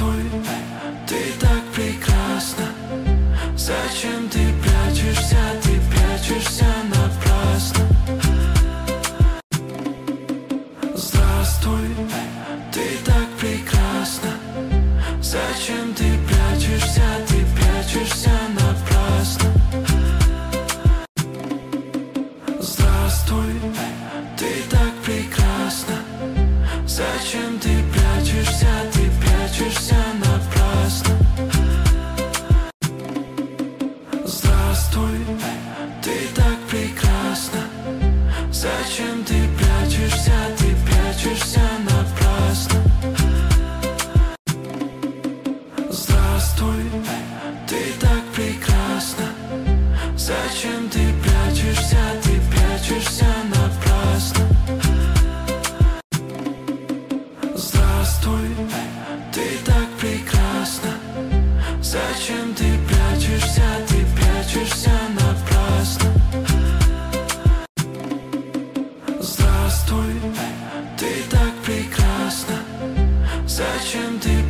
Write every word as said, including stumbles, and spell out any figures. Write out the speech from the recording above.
Здравствуй, ты так прекрасна. Зачем ты прячешься, ты прячешься напрасно. Здравствуй, ты так прекрасна. Зачем ты прячешься, ты прячешься напрасно. Здравствуй, ты так прекрасна. Зачем ты прячешься, ты прячешься напрасно. Здравствуй, ты так прекрасна. Зачем ты прячешься, ты прячешься напрасно. Здравствуй, ты так прекрасна. Зачем ты прячешься, ты прячешься напрасно. Здравствуй, ты так прекрасна. Зачем ты прячешься, ты прячешься напрасно. Здравствуй, ты так прекрасна. Зачем ты